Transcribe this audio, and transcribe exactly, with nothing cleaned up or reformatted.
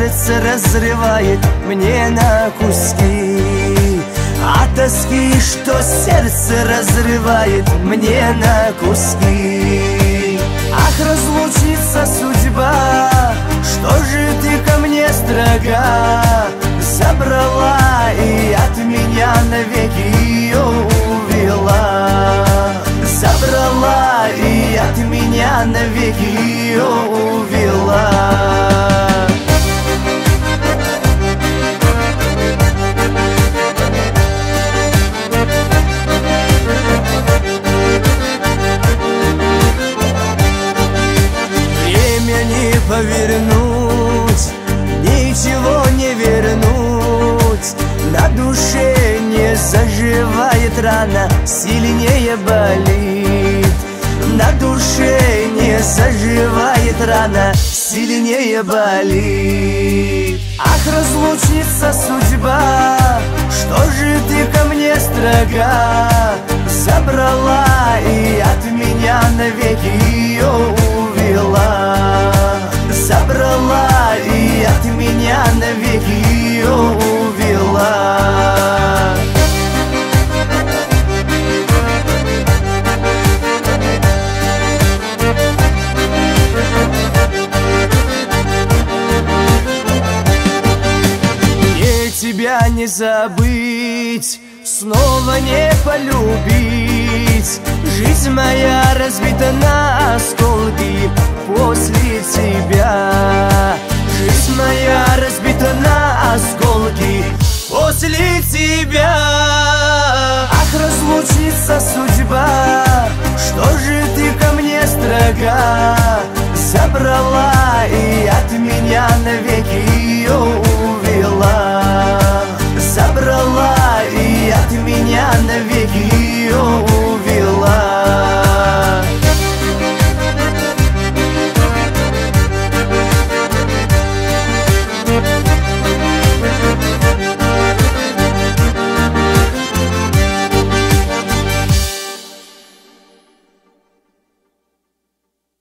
сердце разрывает мне на куски. От тоски, что сердце разрывает мне на куски. Ах, разлучница судьба, что же ты ко мне строга? Забрала и от меня навеки ее увела. Забрала и от меня навеки ее увела. Время не повернуть, ничего не вернуть. На душе не заживает рана, сильнее болит. На душе не заживает рана, сильнее болит. Ах, разлучница судьба, что же ты ко мне строга? Забрала и от меня навеки ее увела. Забрала и от меня навеки ее увела. Тебя не забыть, снова не полюбить. Жизнь моя разбита на осколки после тебя. Жизнь моя разбита на осколки после тебя. Ах, разлучница судьба, что же ты ко мне строга? Забрала и от меня навеки ее